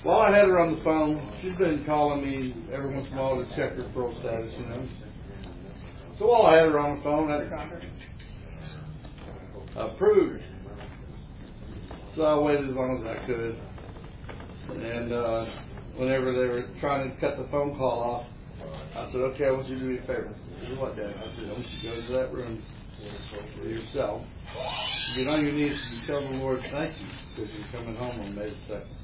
While I had her on the phone, she's been calling me every once in a while to check her pro status, you know. So while I had her on the phone, I approved. So I waited as long as I could. And whenever they were trying to cut the phone call off, I said, okay, I want you to do me a favor. I said, what, Dad? I said, I want you to go to that room with yourself. Get on your knees and tell the Lord thank you because you're coming home on May the 2nd.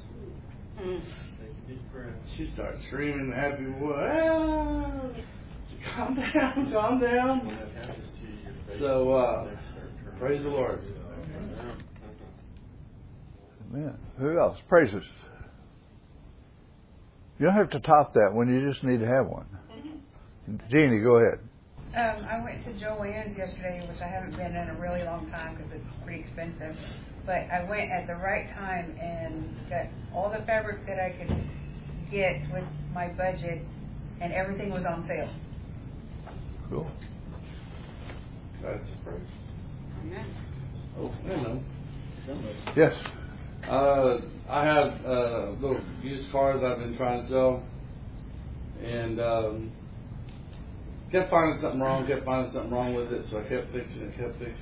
She started screaming, happy boy. Ah! Calm down, calm down. So, praise the Lord. Amen. Who else? Praises. You don't have to top that one. You just need to have one. Jeannie, go ahead. I went to Joann's yesterday, which I haven't been in a really long time because it's pretty expensive. But I went at the right time and got all the fabric that I could get with my budget, and everything was on sale. Cool. That's a praise. Amen. Oh, I know. Yes. I have little used cars I've been trying to sell, and kept finding something wrong with it, so I kept fixing it.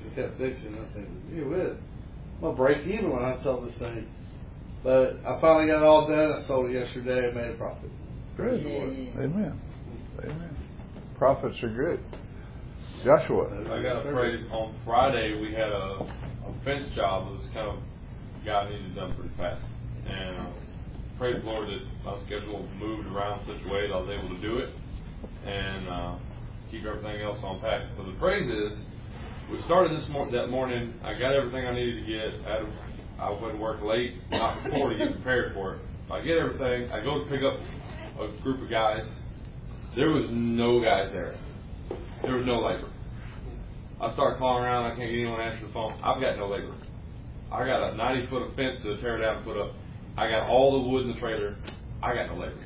I think, gee whiz, I'm going to break even when I sell this thing. But I finally got it all done. I sold it yesterday. I made a profit. Good. Amen. Amen. Profits are good. Joshua. I got a praise. On Friday, we had a fence job that was kind of got needed done pretty fast. And praise the Lord that my schedule moved around such a way that I was able to do it and keep everything else on pack. So the praise is, we started that morning. I got everything I needed to get. I went to work late, not before, to get prepared for it. I get everything. I go to pick up a group of guys. There was no guys there. There was no labor. I start calling around. I can't get anyone to answer the phone. I've got no labor. I got a 90-foot of fence to tear down and put up. I got all the wood in the trailer. I got no labor.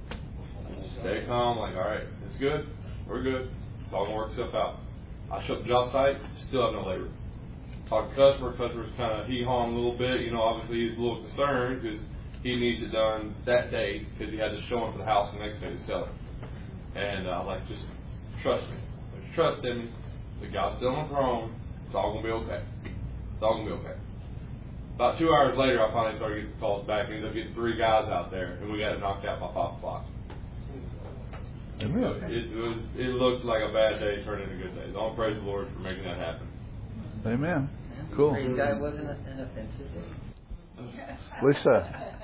Stay calm, like, all right, it's good. We're good. It's all going to work itself out. I shut the job site, still have no labor. Talk to customer's kind of hee-hawing a little bit. You know, obviously he's a little concerned because he needs it done that day because he had to show him for the house the next day to sell it. And like, just trust me. Just trust in me. The God's still on the throne. It's all going to be okay. It's all going to be okay. About 2 hours later, I finally started getting calls back. I ended up getting 3 guys out there, and we got it knocked out by 5 o'clock. So it looked like a bad day turned into good days. I'll praise the Lord for making that happen. Amen. Cool. Praise God, wasn't an offensive day. Lisa.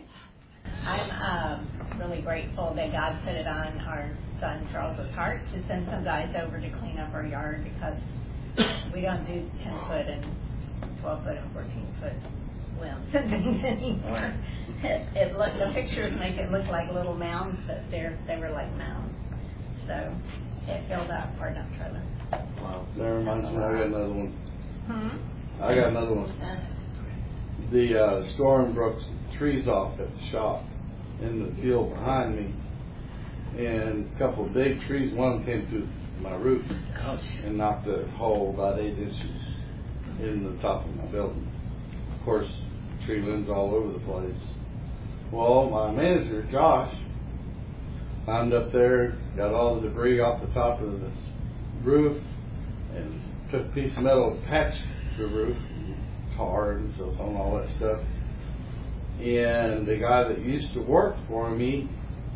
I'm really grateful that God put it on our son Charles's heart to send some guys over to clean up our yard because we don't do 10-foot and 12-foot and 14-foot limbs and things anymore. The pictures make it look like little mounds, but they were like mounds. So it filled out our dump trailer. Wow. That reminds me, I got another one. I got another one. The storm broke trees off at the shop in the field behind me, and a couple of big trees. One of them came through my roof and knocked a hole about 8 inches in the top of my building. Of course, tree limbs all over the place. Well, my manager, Josh, climbed up there, got all the debris off the top of the roof, and took a piece of metal and patched the roof, tar and so on, all that stuff. And the guy that used to work for me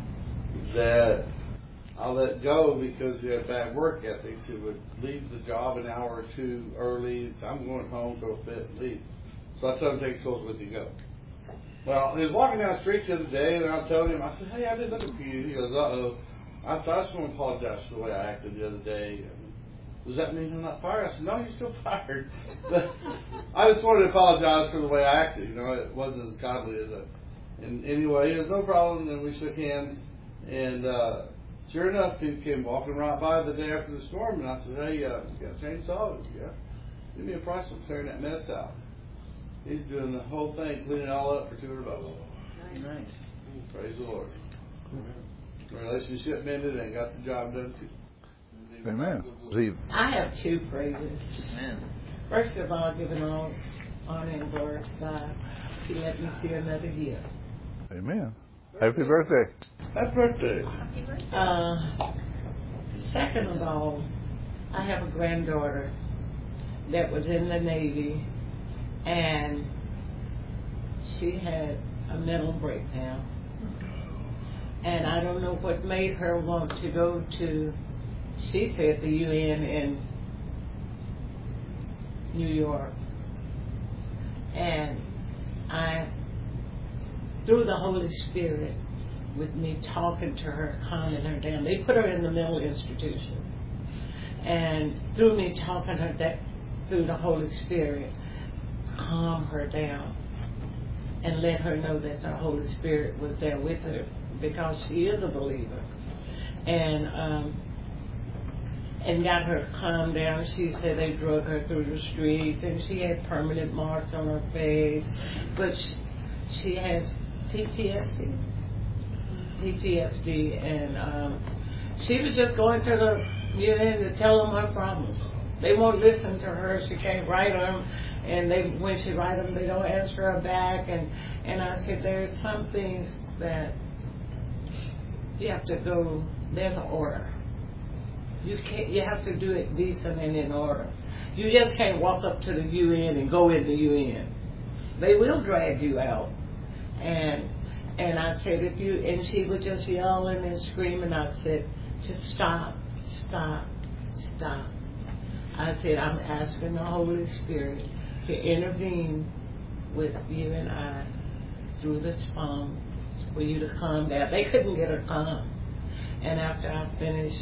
that I let go because he had bad work ethics. He would leave the job an hour or two early. So I'm going home, go fit, and leave. So I told him, take his clothes with you, go. Well, he was walking down the street the other day, and I told him, I said, hey, I did look for you. He goes, uh-oh. I just want to apologize for the way I acted the other day. Does that mean I'm not fired? I said, no, you're still fired. But I just wanted to apologize for the way I acted. You know, it wasn't as godly as And anyway, it was no problem, and we shook hands. And sure enough, he came walking right by the day after the storm, and I said, hey, you got a chainsaw? Yeah. Give me a price for clearing that mess out. He's doing the whole thing, cleaning it all up for $200. Nice. Praise the Lord. Relationship mended and got the job done too. Amen. Steve. I have 2 praises. Amen. First of all, giving all honor and glory to God. He let me see another year. Amen. Happy birthday. Happy birthday. Second of all, I have a granddaughter that was in the Navy, and she had a mental breakdown. And I don't know what made her want to go to, she said, the UN in New York. And through the Holy Spirit, with me talking to her, calming her down. They put her in the mental institution. And through me talking her that through the Holy Spirit, calm her down and let her know that the Holy Spirit was there with her, because she is a believer. And got her calmed down. She said they drug her through the streets, and she had permanent marks on her face, but she has PTSD, and she was just going to the UN to tell them her problems. They won't listen to her. She can't write them, and when she writes them, they don't answer her back. And I said, there's some things that you have to go. There's an order. You have to do it decent and in order. You just can't walk up to the UN and go in the UN. They will drag you out. And I said, and she was just yelling and screaming. I said, just stop. I said, I'm asking the Holy Spirit to intervene with you and I through this phone for you to calm down. They couldn't get her calm. And after I finished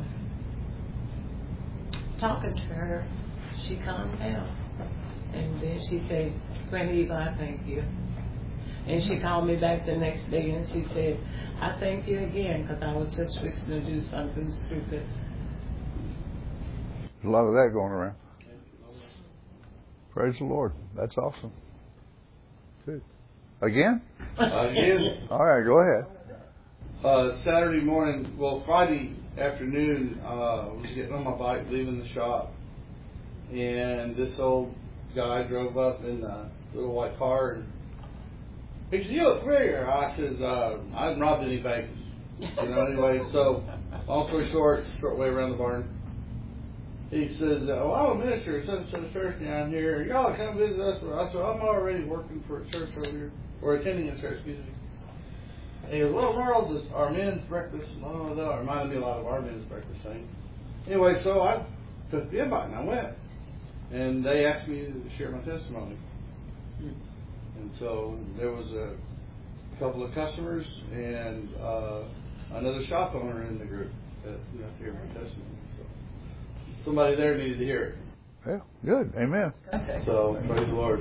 talking to her, she calmed down. And then she said, Granny Eagle, I thank you. And she called me back the next day and she said, I thank you again, because I was just fixing to do something stupid. There's a lot of that going around. Praise the Lord. That's awesome. Good. Again? Again. All right, go ahead. Saturday morning, Friday afternoon, I was getting on my bike, leaving the shop, and this old guy drove up in a little white car, and he said, "You look familiar." I said, "I haven't robbed any banks." Anyway, so long story short way around the barn. He says, "Oh, I'm a minister at such church down here. Y'all come visit us." I said, "I'm already working for a church over here, or attending a church, excuse me." And he goes, "Well, Merle's is our men's breakfast." Oh, that reminded me a lot of our men's breakfast thing. Anyway, so I took the invite and I went. And they asked me to share my testimony. And so there was a couple of customers and another shop owner in the group that got to hear my testimony. So somebody there needed to hear it. Yeah, good. Amen. So praise the Lord.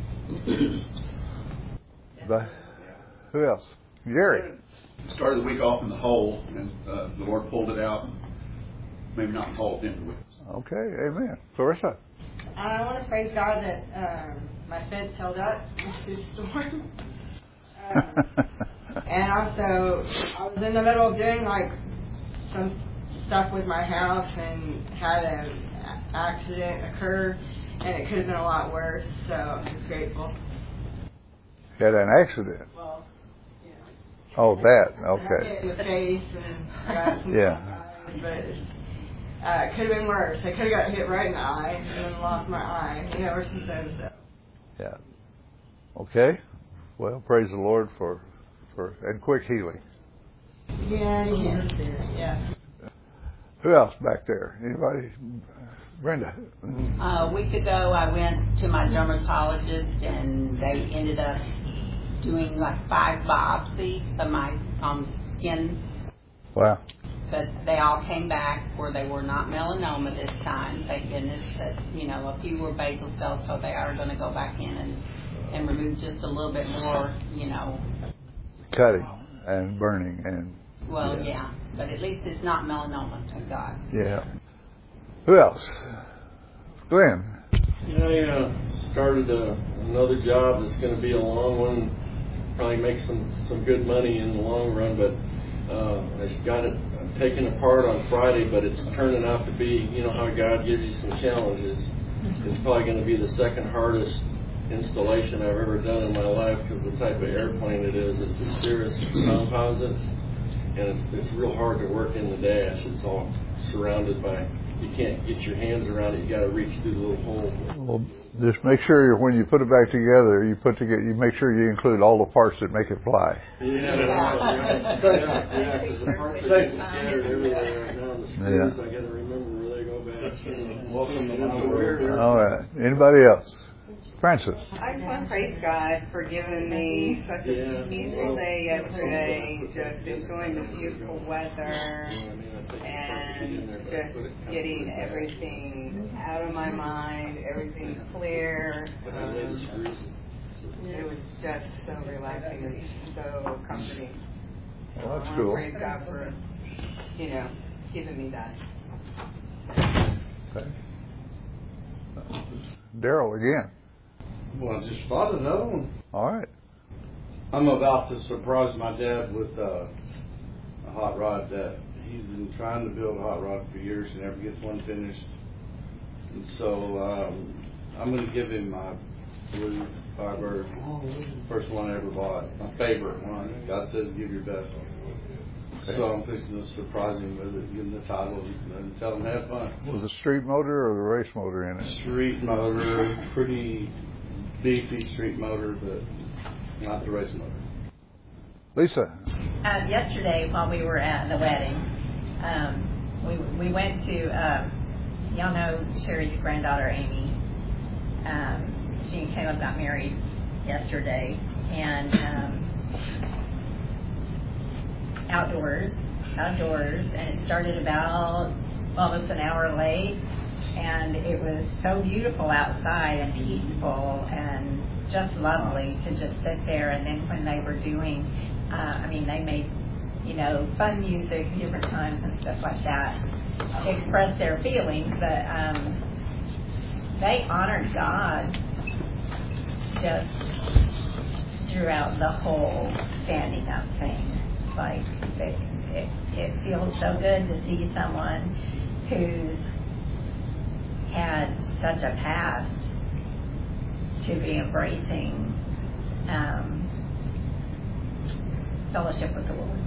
Who else? Jerry. Started the week off in the hole, and the Lord pulled it out. Maybe not in the hole, into the week. Okay, amen. Clarissa. I want to praise God that my fence held up through the storm. And also, I was in the middle of doing some stuff with my house and had an accident occur, and it could have been a lot worse, so I'm just grateful. You had an accident? Well, Oh, that. I got hit Okay. in the face and I got some Yeah. but it could have been worse. I could have got hit right in the eye and then lost my eye. Or something. So. Yeah. Okay. Well, praise the Lord for and quick healing. Yeah. Who else back there? Anybody? Brenda. A week ago, I went to my dermatologist, and they ended up doing 5 biopsies of my skin. Wow. But they all came back where they were not melanoma this time. Thank goodness that, a few were basal cells, so they are going to go back in and remove just a little bit more, Cutting and burning and. Well, yeah. But at least it's not melanoma, thank God. Yeah. Who else? Glenn. I started another job that's going to be a long one. Probably make some good money in the long run, but I just got it taken apart on Friday, but it's turning out to be, how God gives you some challenges. It's probably going to be the second hardest installation I've ever done in my life because the type of airplane it is. It's a Cirrus composite, and it's real hard to work in the dash. It's all surrounded by, you can't get your hands around it. You got to reach through the little hole. Well, just make sure when you put it back together, you make sure you include all the parts that make it fly. Yeah, because the parts are scattered everywhere right now. The screws, I got to remember where they go back. Welcome to my world. All right. Anybody else? Francis. I just want to praise God for giving me such a peaceful day yesterday, just enjoying the beautiful weather and just getting everything out of my mind, everything clear. It was just so relaxing and so comforting. Well, that's I cool. want to praise God for, giving me that. Okay. Daryl again. Well, I just thought of another one. All right. I'm about to surprise my dad with a hot rod that he's been trying to build a hot rod for years and never gets one finished. And so I'm going to give him my blue Firebird, first one I ever bought, my favorite one. God says give your best one. Okay. So I'm fixing to surprise him with it, give him the title, and tell him have fun. Was the street motor or the race motor in it? Street motor, pretty beefy street motor, but not the race motor. Lisa. Yesterday, while we were at the wedding, we went to, y'all know Sherry's granddaughter, Amy. She and Caleb got married yesterday, and outdoors, and it started about almost an hour late, and it was so beautiful outside and peaceful and just lovely to just sit there. And then when they were doing, they made, fun music different times and stuff like that to express their feelings, but they honored God just throughout the whole standing up thing. Like, it feels so good to see someone who's had such a past to be embracing fellowship with the Lord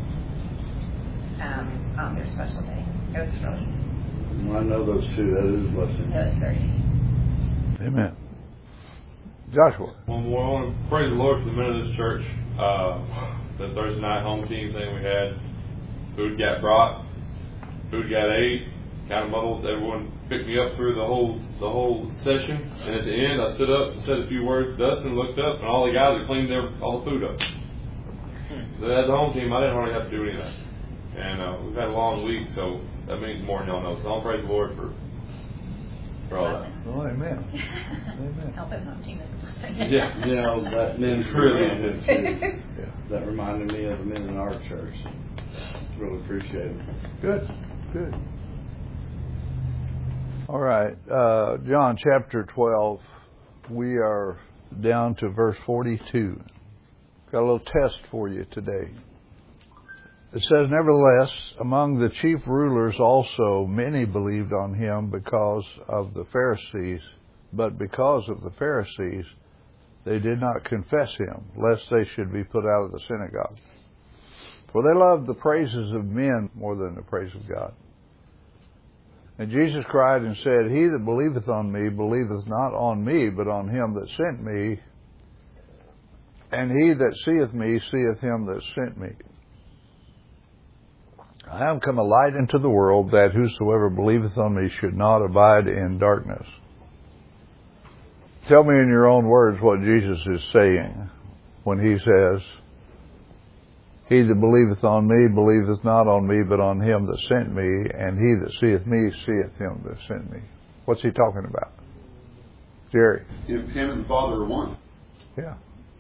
on their special day. It was really... Well, I know those two. That is a blessing. It was very... Amen. Joshua. Well, I want to praise the Lord for the men of this church. The Thursday night home team thing we had, food got brought, food got ate, kind of muddled. Everyone picked me up through the whole session, and at the end I stood up and said a few words. Dustin looked up, and all the guys had cleaned all the food up. So as the home team, I didn't hardly have to do anything. And we've had a long week, so that means more than y'all know. So I'll praise the Lord for all that. Oh, amen. Amen. Helping home team is Yeah, that men's really good too. Yeah. That reminded me of the men in our church. Really appreciate it. Good. All right. John chapter 12. We are down to verse 42. Got a little test for you today. It says, nevertheless, among the chief rulers also many believed on him because of the Pharisees. But because of the Pharisees, they did not confess him, lest they should be put out of the synagogue. For they loved the praises of men more than the praise of God. And Jesus cried and said, He that believeth on me believeth not on me, but on him that sent me. And he that seeth me seeth him that sent me. I am come a light into the world, that whosoever believeth on me should not abide in darkness. Tell me in your own words what Jesus is saying when he says, He that believeth on me believeth not on me, but on him that sent me, and he that seeth me seeth him that sent me. What's he talking about? Jerry? Him and the Father are one. Yeah.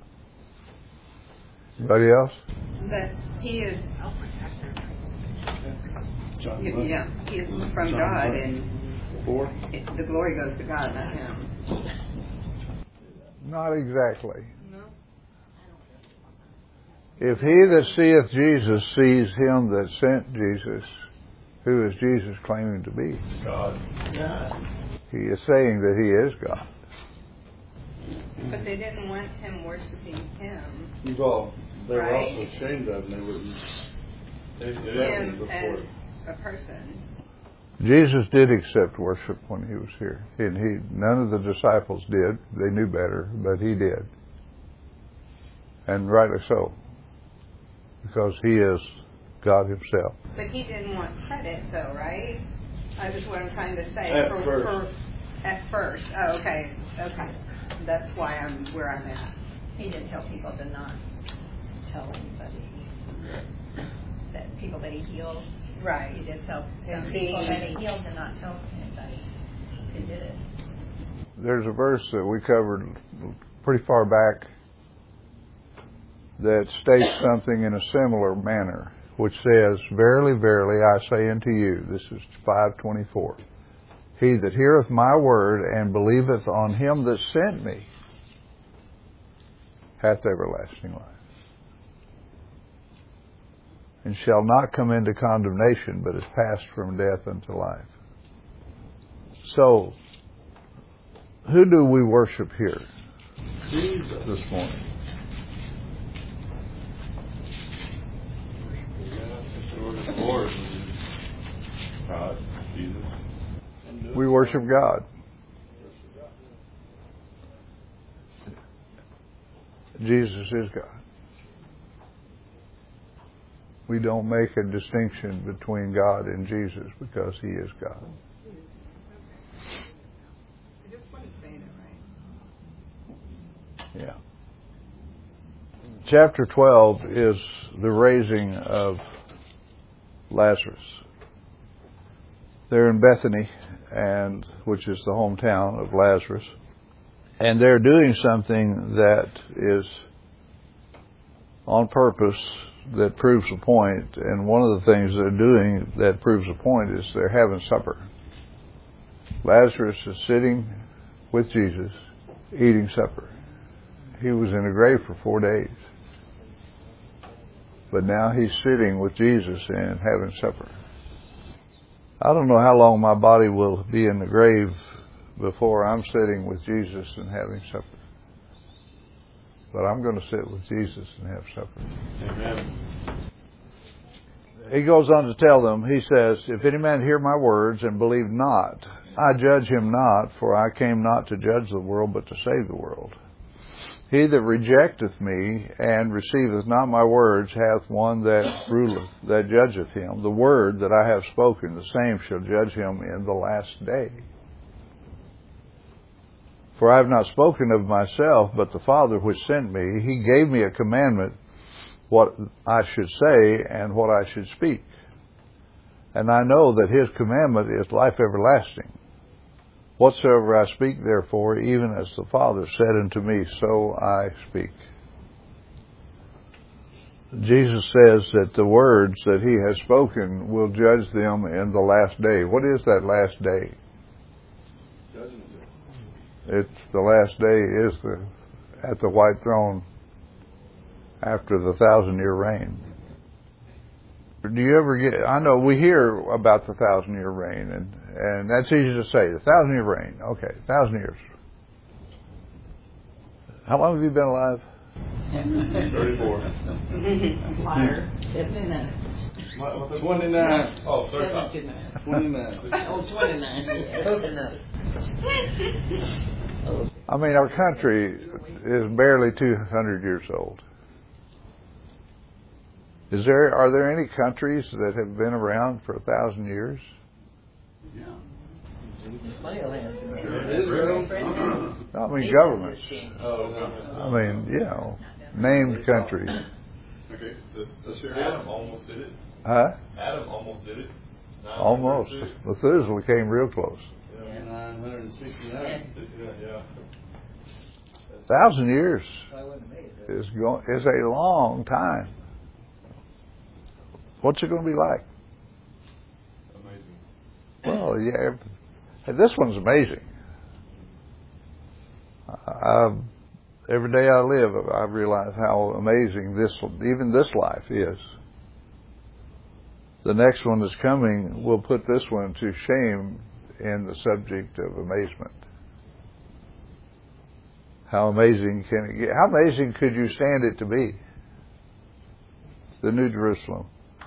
Anybody else? That he is, he is from God, and the glory goes to God, not him. Not exactly. No. If he that seeth Jesus sees him that sent Jesus, who is Jesus claiming to be? God. He is saying that he is God. But they didn't want him worshiping him. Well, they were Right. also ashamed of him. They wouldn't. Him as a person. Jesus did accept worship when he was here. And none of the disciples did. They knew better, but he did. And rightly so. Because he is God himself. But he didn't want credit, though, right? That's what I'm trying to say. At first. At first. Oh, okay. Okay. That's why I'm where I'm at. He did tell people to not tell anybody. That people that he healed. Right. He did tell And some people that he healed to not tell anybody who did it. There's a verse that we covered pretty far back that states something in a similar manner, which says, "Verily, verily, I say unto you," this is 5:24, "He that heareth my word and believeth on him that sent me hath everlasting life, and shall not come into condemnation, but is passed from death unto life." So, who do we worship here Jesus. this morning? Lord, God, Jesus. We worship God. Jesus is God. We don't make a distinction between God and Jesus because he is God. I just wasn't saying it right. Yeah. Chapter 12 is the raising of Lazarus. They're in Bethany, which is the hometown of Lazarus, and they're doing something that is on purpose that proves a point. And one of the things they're doing that proves a point is they're having supper. Lazarus is sitting with Jesus, eating supper. He was in a grave for 4 days. But now he's sitting with Jesus and having supper. I don't know how long my body will be in the grave before I'm sitting with Jesus and having supper. But I'm going to sit with Jesus and have supper. Amen. He goes on to tell them, he says, "If any man hear my words and believe not, I judge him not, for I came not to judge the world, but to save the world. He that rejecteth me and receiveth not my words hath one that ruleth, that judgeth him. The word that I have spoken, the same shall judge him in the last day. For I have not spoken of myself, but the Father which sent me, he gave me a commandment, what I should say and what I should speak. And I know that his commandment is life everlasting. Whatsoever I speak, therefore, even as the Father said unto me, so I speak." Jesus says that the words that he has spoken will judge them in the last day. What is that last day? It's the last day is at the white throne after the 1,000-year reign. Do you ever I know we hear about the 1,000-year reign, and that's easy to say. The 1,000-year reign. Okay, 1,000 years. How long have you been alive? 34. Liar. 79. 29. Oh, 35. 29. Oh, 29. Close enough. I mean, our country is barely 200 years old. Are there any countries that have been around for 1,000 years? Yeah. There's plenty of land. Israel. I mean, governments. Oh, no. I mean, named countries. Okay, Adam almost did it. Huh? Adam almost did it. Almost. Methuselah came real close. 969. Yeah. 1,000 years I wouldn't have made it. is a long time. What's it going to be like? Amazing. Well, yeah, this one's amazing. Every day I live, I realize how amazing even this life is. The next one that's coming will put this one to shame in the subject of amazement. How amazing can it get? How amazing could you stand it to be? The New Jerusalem.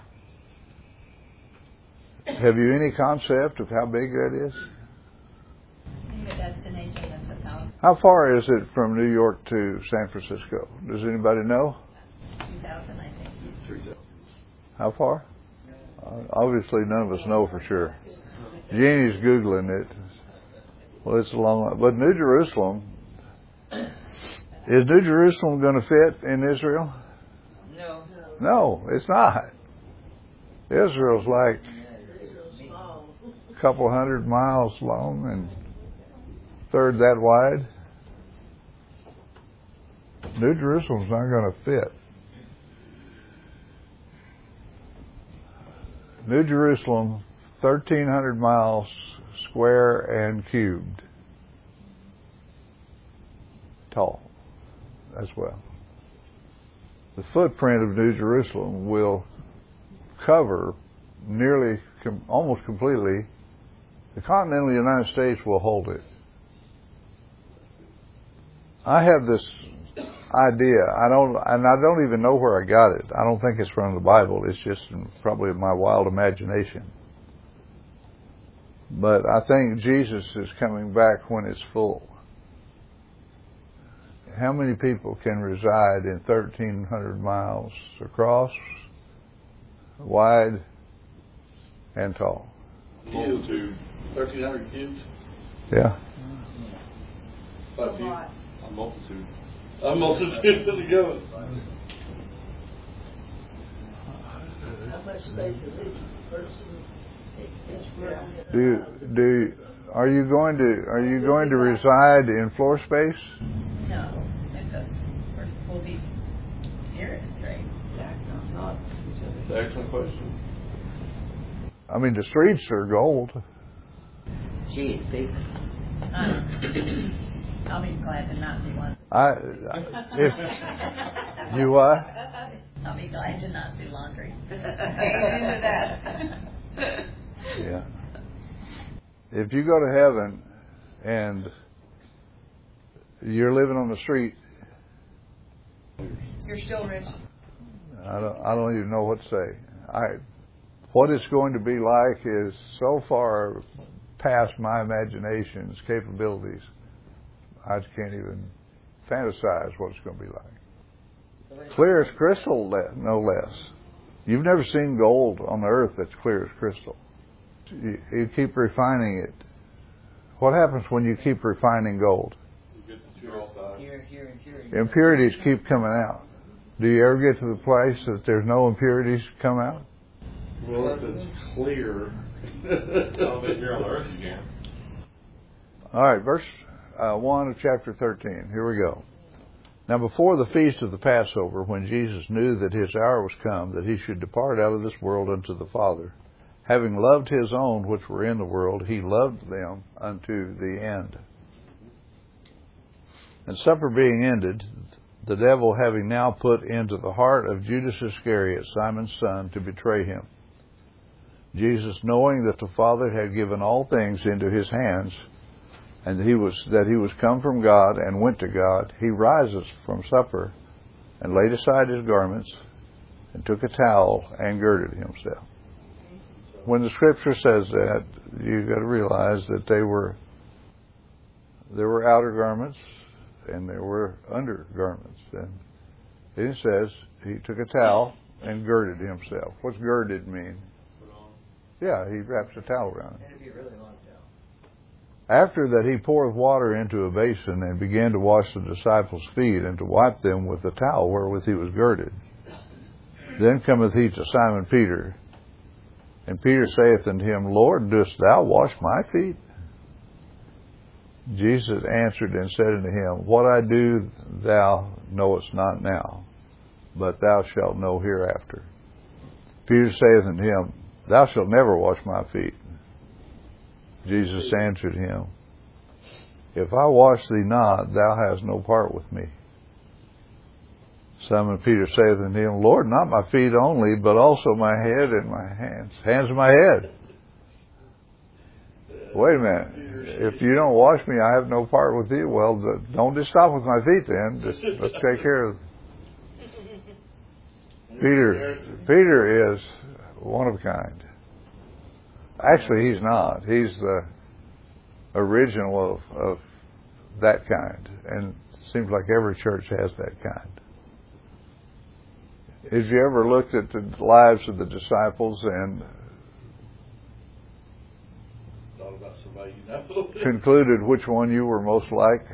Have you any concept of how big that is? Maybe a destination that's 1,000. How far is it from New York to San Francisco? Does anybody know? 2,000, I think. 3,000. How far? Obviously, none of us know for sure. Jeannie's Googling it. Well, it's a long way. But New Jerusalem, is New Jerusalem going to fit in Israel? No. No, it's not. Israel's like a couple 100 miles long and a third that wide. New Jerusalem's not going to fit. New Jerusalem, 1,300 miles square and cubed. Tall as well. The footprint of New Jerusalem will cover nearly, almost completely, the continental United States will hold it. I have this idea. I don't even know where I got it. I don't think it's from the Bible. It's just probably my wild imagination. But I think Jesus is coming back when it's full. How many people can reside in 1,300 miles across, wide, and tall? Multitude. 1,300 cubes? Yeah. About you. A multitude. A multitude to the go. How much space is each person? Are you going to reside in floor space? No, we'll be here in trade. It's an excellent question. I mean, the streets are gold. Gee, it's big. I'll be glad to not do one. If you what? I'll be glad to not do laundry. Amen to that. Yeah. If you go to heaven and you're living on the street, You're still rich. I don't even know what to say. What it's going to be like is so far past my imagination's capabilities. I can't even fantasize what it's going to be like. Clear as crystal, no less. You've never seen gold on the earth that's clear as crystal. You keep refining it. What happens when you keep refining gold? It gets to all sides. Impurities keep coming out. Do you ever get to the place that there's no impurities come out? Well, if it's clear. I'll be here on the earth again. All right, verse 1 of chapter 13. Here we go. Now before the feast of the Passover, when Jesus knew that his hour was come, that he should depart out of this world unto the Father, having loved his own which were in the world, he loved them unto the end. And supper being ended, the devil having now put into the heart of Judas Iscariot, Simon's son, to betray him. Jesus, knowing that the Father had given all things into his hands, and that he was come from God and went to God, he rises from supper and laid aside his garments and took a towel and girded himself. When the Scripture says that, you've got to realize that there were outer garments and there were undergarments. And it says he took a towel and girded himself. What's girded mean? Yeah, he wraps a towel around it. After that he poureth water into a basin and began to wash the disciples' feet and to wipe them with the towel wherewith he was girded. Then cometh he to Simon Peter, and Peter saith unto him, Lord, dost thou wash my feet? Jesus answered and said unto him, What I do thou knowest not now, but thou shalt know hereafter. Peter saith unto him, Thou shalt never wash my feet. Jesus answered him, If I wash thee not, thou hast no part with me. Simon Peter saith unto him, Lord, not my feet only, but also my head and my hands. Hands and my head. Wait a minute. If you don't wash me, I have no part with you. Well, don't just stop with my feet then. Just let's take care of Peter is one of a kind. Actually, he's not. He's the original of that kind. And it seems like every church has that kind. Have you ever looked at the lives of the disciples and concluded which one you were most like?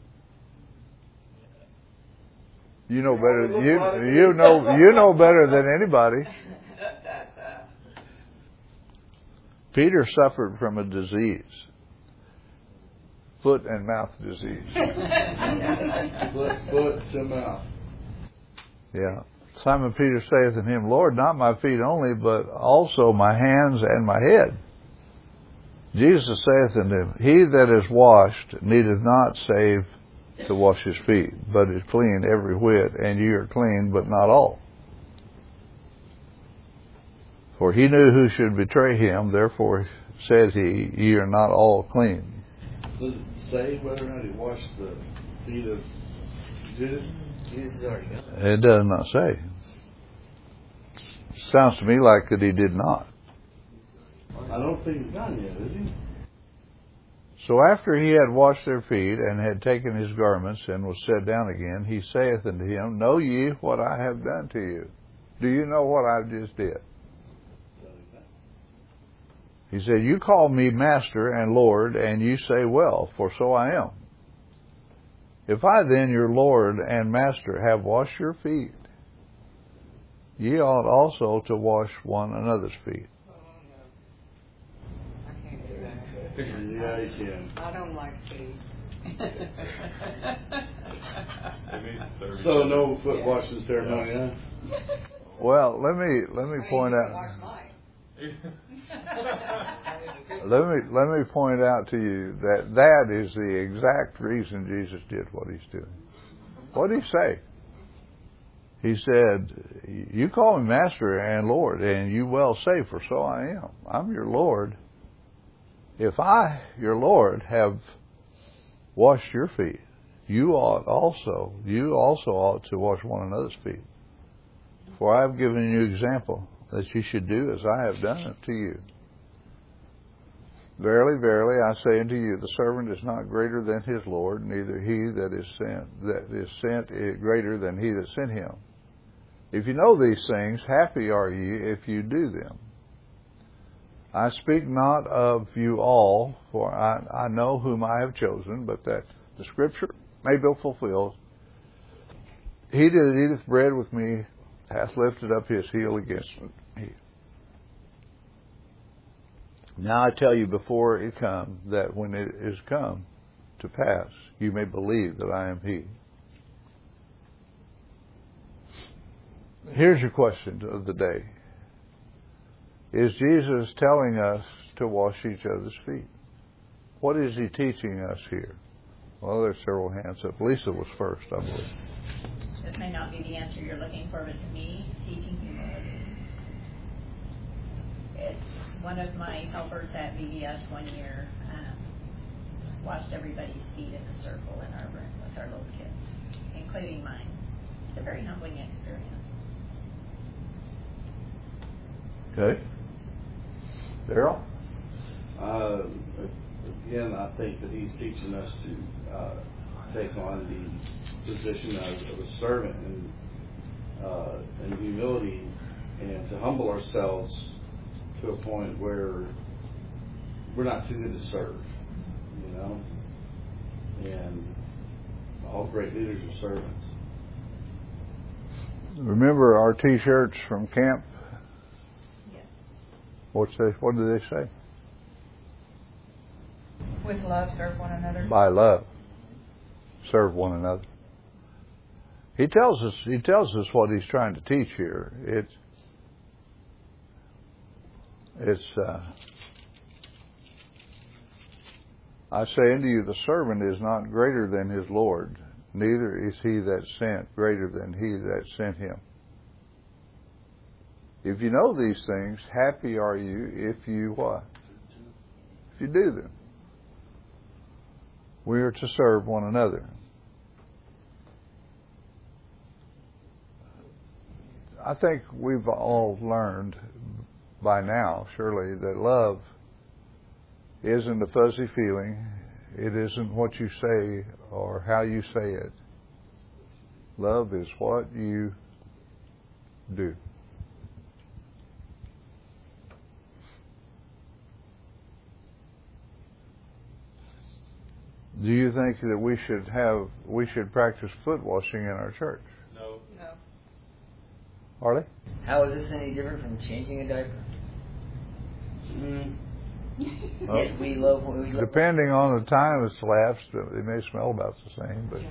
You know better. You know better than anybody. Peter suffered from a disease, foot and mouth disease. Foot to mouth. Yeah. Simon Peter saith unto him, Lord, not my feet only, but also my hands and my head. Jesus saith unto him, He that is washed needeth not save to wash his feet, but is clean every whit, and ye are clean, but not all. For he knew who should betray him, therefore said he, Ye are not all clean. Does it say whether or not he washed the feet of Judas? Jesus already got it. It does not say. Sounds to me like that he did not. I don't think he's done yet, is he? So after he had washed their feet, and had taken his garments, and was set down again, he saith unto him, Know ye what I have done to you? Do you know what I just did? He said, You call me Master and Lord, and you say, Well, for so I am. If I then, your Lord and Master, have washed your feet, ye ought also to wash one another's feet. Yeah, he can. I don't like feet. So no foot washing ceremony, huh? Well, let me point out. Let me point out to you that is the exact reason Jesus did what he's doing. What did he say? He said, You call me Master and Lord, and you well say, for so I am. I'm your Lord. If I, your Lord, have washed your feet, you also ought to wash one another's feet. For I have given you example that you should do as I have done to you. Verily, verily, I say unto you, the servant is not greater than his Lord, neither he that is sent is greater than he that sent him. If you know these things, happy are ye if you do them. I speak not of you all, for I know whom I have chosen, but that the Scripture may be fulfilled. He that eateth bread with me hath lifted up his heel against me. Now I tell you before it come, that when it is come to pass, you may believe that I am he. Here's your question of the day. Is Jesus telling us to wash each other's feet? What is he teaching us here? Well, there's several hands up. Lisa was first, I believe. This may not be the answer you're looking for, but to me, teaching humility. It's one of my helpers at VBS one year washed everybody's feet in a circle in our room with our little kids, including mine. It's a very humbling experience. Okay. Daryl? Again, I think that he's teaching us to take on the position of a servant and humility, and to humble ourselves to a point where we're not too good to serve, you know. And all great leaders are servants. Remember our T-shirts from camp? Yes. What did they say? With love, serve one another. By love, serve one another. He tells us what he's trying to teach here. I say unto you, the servant is not greater than his Lord, neither is he that sent greater than he that sent him. If you know these things, happy are you if you what? you do them. We are to serve one another. I think we've all learned by now, surely, that love isn't a fuzzy feeling. It isn't what you say or how you say it. Love is what you do. Do you think that we should practice foot washing in our church? No. No. Harley? How is this any different from changing a diaper? Yes, we love. Depending on the time it's lapsed, they may smell about the same. But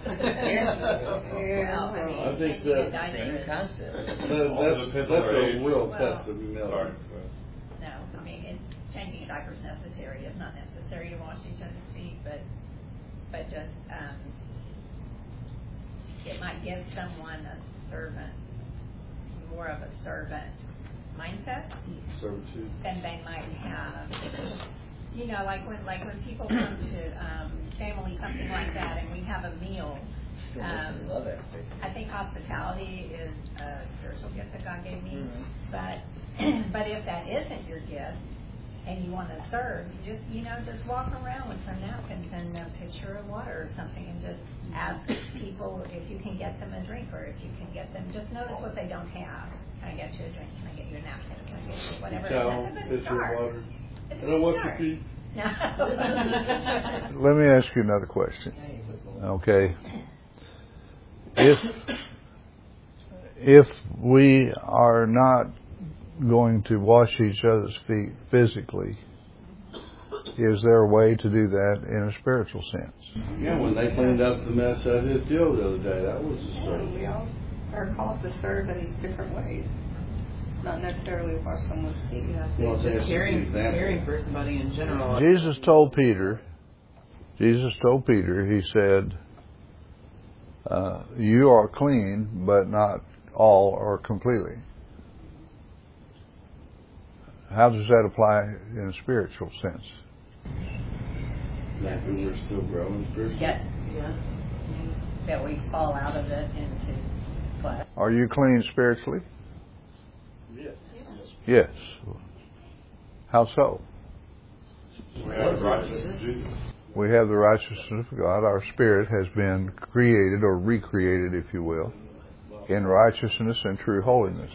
I think that Same concept. that's a real test of humility. Sorry. No, I mean, changing a diaper is necessary. It's not necessary to wash each other's feet, but just it might give someone more of a servant mindset Servitude. than they might have. Like when people come to family, something like that, and we have a meal. I think hospitality is a spiritual gift that God gave me. Mm-hmm. But if that isn't your gift, and you want to serve, just walk around with some napkins and a pitcher of water or something, and just ask people if you can get them a drink, or if you can get them. Just notice what they don't have. Can I get you a drink? Can I get you a napkin? Can I get you whatever? That's a good start. Water. I don't wash your feet. No. let me ask you another question. Okay. If we are not going to wash each other's feet physically, is there a way to do that in a spiritual sense? Yeah, when they cleaned up the mess at his deal the other day, that was a story. We all are called to serve in different ways. Not necessarily wash someone's feet. Just caring for somebody in general. Jesus told Peter, he said, you are clean, but not all or completely. How does that apply in a spiritual sense? Like we were still growing spiritually. Yeah. That we fall out of it into flesh. Are you clean spiritually? Yes. Yes. How so? We have righteousness of Jesus. We have the righteousness of God. Our spirit has been created or recreated, if you will, in righteousness and true holiness.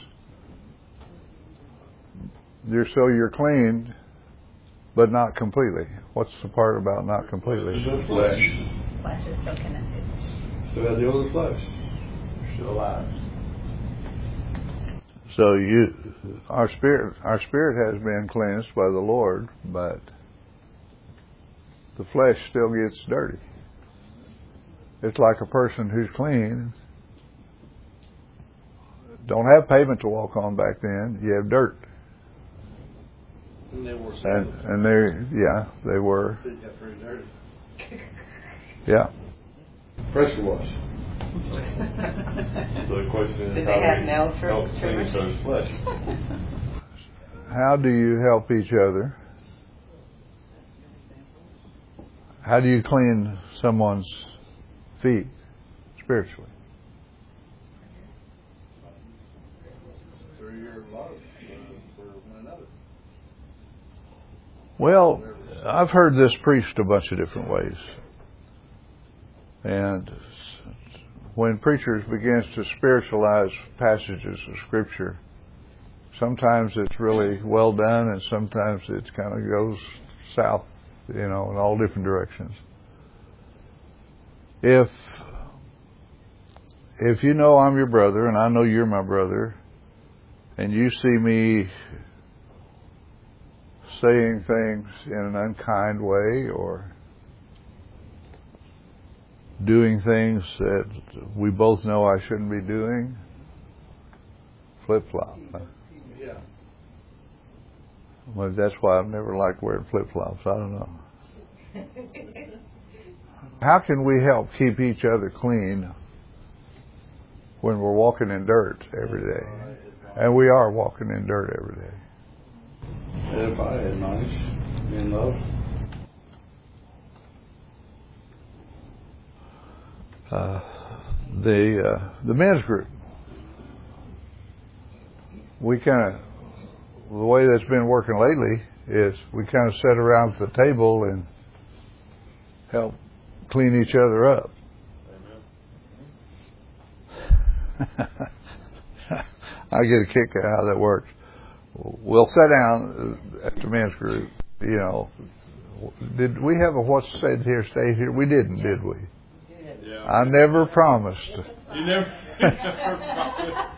You're clean, but not completely. What's the part about not completely? The flesh. Flesh is still connected. Still got the old flesh. Still alive. So our spirit has been cleansed by the Lord, but the flesh still gets dirty. It's like a person who's clean. Don't have pavement to walk on back then. You have dirt. And they were and they were. They got pretty dirty. Yeah. Pressure wash. So the question is, Did how they have do we nail help clean each other's flesh? How do you help each other? How do you clean someone's feet spiritually? Through your love for one another. Well, I've heard this preached a bunch of different ways. And when preachers begin to spiritualize passages of Scripture, sometimes it's really well done, and sometimes it kind of goes south, in all different directions. If you know I'm your brother, and I know you're my brother, and you see me saying things in an unkind way or doing things that we both know I shouldn't be doing, flip-flop. Yeah. Well, that's why I've never liked wearing flip-flops. I don't know. How can we help keep each other clean when we're walking in dirt every day? And we are walking in dirt every day. Edify, admonish, in love. The men's group. We kind of, the way that's been working lately is we kind of sit around the table and help clean each other up. I get a kick at how that works. We'll sit down at the men's group. You know, did we have a what's said here, stay here? We didn't, did we? Yeah. I never promised. You never promised.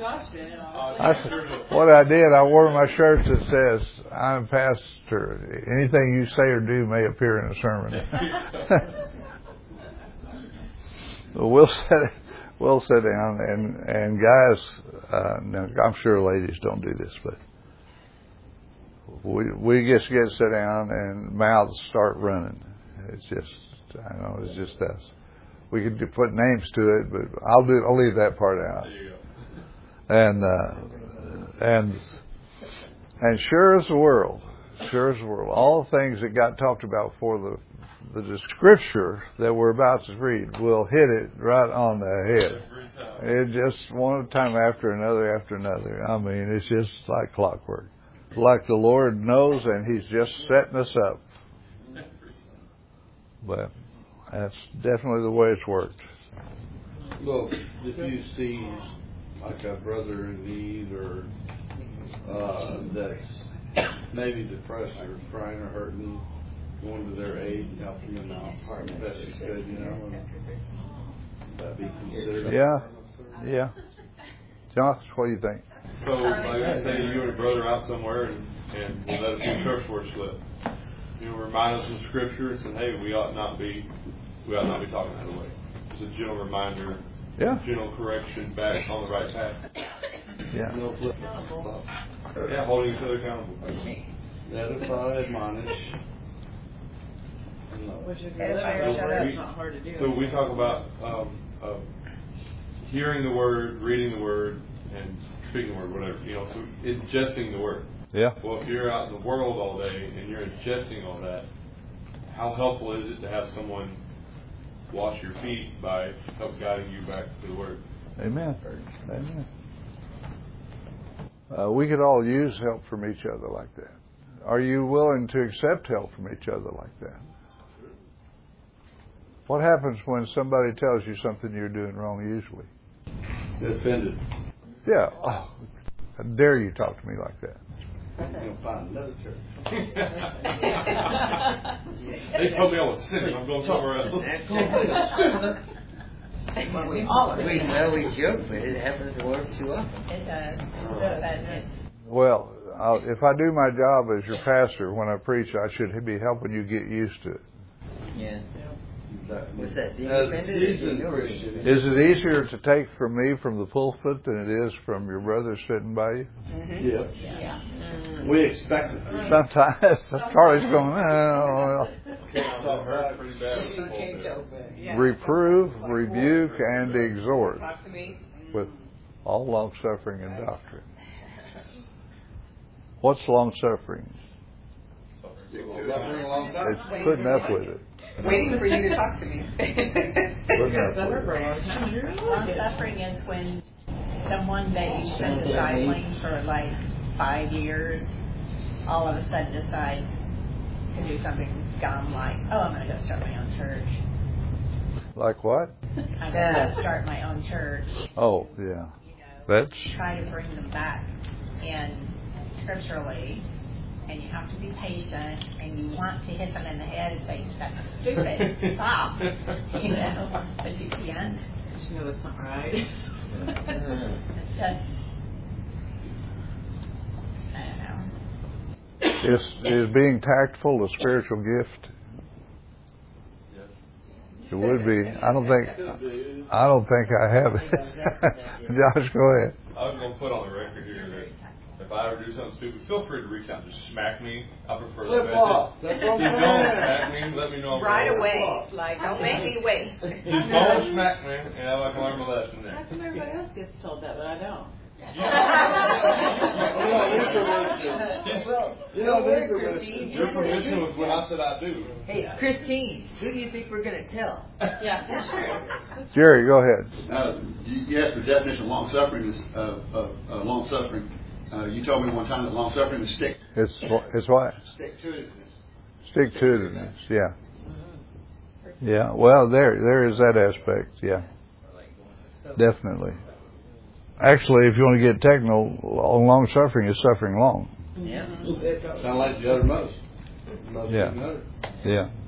What I did, I wore my shirt that says, "I'm pastor. Anything you say or do may appear in a sermon." So we'll sit down, and guys, now I'm sure ladies don't do this, but we just get to sit down and mouths start running. It's just us. We could put names to it, but I'll leave that part out. There you go. And sure as the world, all the things that got talked about for the scripture that we're about to read will hit it right on the head. It just one time after another. I mean, it's just like clockwork. Like the Lord knows, and He's just setting us up. But that's definitely the way it's worked. Look, if you see like a brother in need or that's maybe depressed or crying or hurting, going to their aid and helping them out as best you could, you know, and that'd be considered. Yeah. John, what do you think? So, like I say, you and a brother out somewhere and we let a few curse words slip. You know, remind us in Scripture and say, hey, we ought not be talking that way. It's a gentle reminder. Yeah. Gentle correction back on the right path. Yeah. No flip. Yeah, holding each other accountable. Edify, admonish. So we talk about hearing the word, reading the word, and speaking the word, whatever. You know, so ingesting the word. Yeah. Well, if you're out in the world all day and you're ingesting all that, how helpful is it to have someone wash your feet by help guiding you back to the Word? Amen. We could all use help from each other like that. Are you willing to accept help from each other like that? What happens when somebody tells you something you're doing wrong usually? Get offended. Yeah. Oh, how dare you talk to me like that? You'll find another church. They told me I was sinning. I'm going somewhere else. We joke, but it happens to work too often. It does. Well, if I do my job as your pastor when I preach, I should be helping you get used to it. Yeah. What's that? Is it easier to take from me from the pulpit than it is from your brother sitting by you? Mm-hmm. Yeah. We expect it. Sometimes Charlie's going, oh, well. Reprove, rebuke, and exhort with all long suffering and doctrine. What's long suffering? It's putting up with it. Waiting for you to talk to me. Long suffering is when someone that you've been discipling for like 5 years all of a sudden decides to do something dumb like, oh, I'm going to go start my own church. Like what? I'm going to go start my own church. Oh, yeah. That's try to bring them back in scripturally. And you have to be patient, and you want to hit them in the head and say, that's stupid, stop, you know, but you can't. You know that's not right. It's just, I don't know. Is being tactful a spiritual gift? It would be. I don't think I have it. Josh, go ahead. I was going to put on the record here that if I ever do something stupid, feel free to reach out and just smack me. I prefer that. If you don't smack me, let me know I'm right wrong. away. Like, don't make me wait. Just don't smack me, and I can learn my lesson there. How come everybody else gets told that, but I don't? Don't worry, Christine. Your permission was when I said I do. Hey, Christine, who do you think we're going to tell? Yeah. Jerry, go ahead. You asked the definition of long suffering. Long suffering. You told me one time that long suffering is stick. It's what? Stick to it. Stick to it. Yeah. Yeah. Well, there is that aspect. Yeah. Definitely. Actually, if you want to get technical, long suffering is suffering long. Yeah. Sound like the other most. Yeah. Yeah.